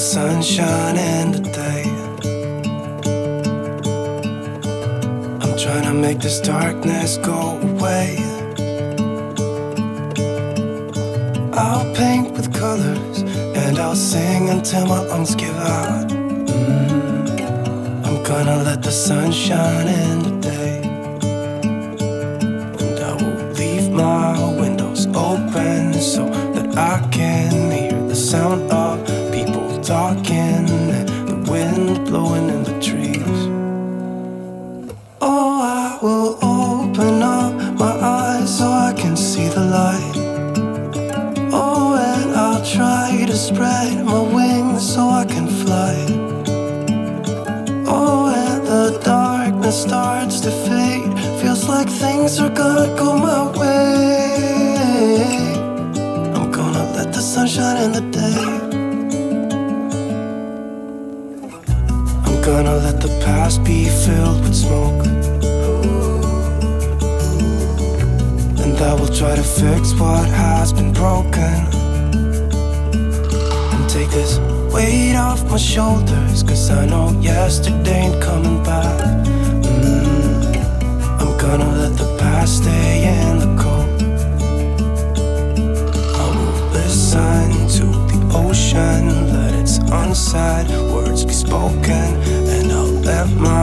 sunshine today. I'm trying to make this darkness go away. I'll paint with colors and I'll sing until my lungs give out. I'm gonna let the sun shine in today. And I will leave my windows open so that I can hear the sound of people talking and the wind blowing in the trees. Oh, I will open up my eyes so I can see the light. Oh, and I'll try to spread my wings so I can fly. Oh, and the darkness starts to fade. Feels like things are gonna go my way. I'm gonna let the sun shine in the day. I'm gonna let the past be filled with smoke, and I will try to fix what has been broken, and take this weight off my shoulders, 'cause I know yesterday ain't coming back. I'm gonna let the past stay in the cold. I will listen to the ocean, let its unsaid words be spoken, and I'll let my